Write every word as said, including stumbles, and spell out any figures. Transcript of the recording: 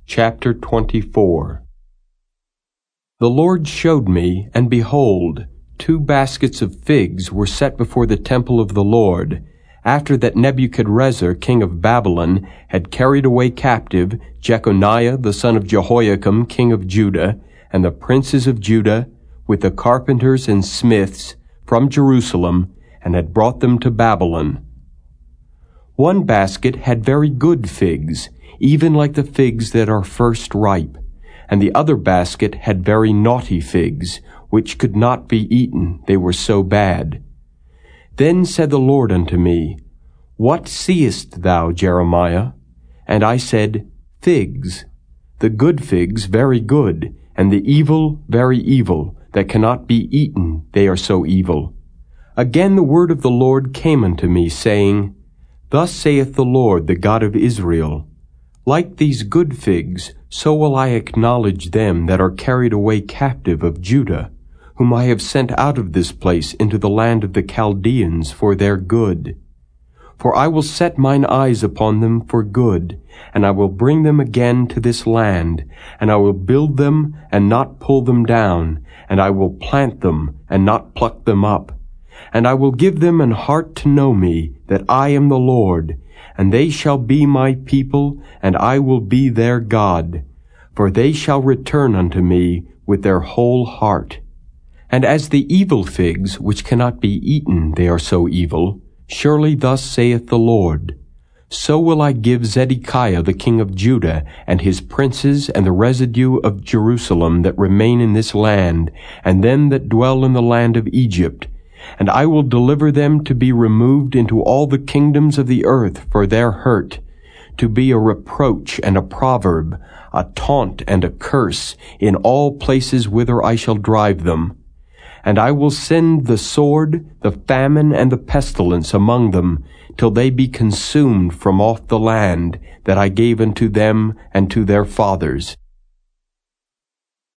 Chapter twenty-four. The Lord showed me, and behold, two baskets of figs were set before the temple of the Lord, after that Nebuchadrezzar king of Babylon had carried away captive Jeconiah the son of Jehoiakim king of Judah, and the princes of Judah, with the carpenters and smiths, from Jerusalem, and had brought them to Babylon. One basket had very good figs, even like the figs that are first ripe, and the other basket had very naughty figs, which could not be eaten, they were so bad. Then said the Lord unto me, What seest thou, Jeremiah? And I said, Figs, the good figs very good, and the evil very evil, that cannot be eaten, they are so evil. Again the word of the Lord came unto me, saying, Thus saith the Lord, the God of Israel, Like these good figs, so will I acknowledge them that are carried away captive of Judah, whom I have sent out of this place into the land of the Chaldeans for their good. For I will set mine eyes upon them for good, and I will bring them again to this land, and I will build them and not pull them down, and I will plant them and not pluck them up. And I will give them an heart to know me, that I am the Lord, and they shall be my people, and I will be their God. For they shall return unto me with their whole heart. And as the evil figs, which cannot be eaten, they are so evil, surely thus saith the Lord, So will I give Zedekiah the king of Judah, and his princes, and the residue of Jerusalem that remain in this land, and them that dwell in the land of Egypt, and I will deliver them to be removed into all the kingdoms of the earth for their hurt, to be a reproach and a proverb, a taunt and a curse, in all places whither I shall drive them. And I will send the sword, the famine, and the pestilence among them, till they be consumed from off the land that I gave unto them and to their fathers.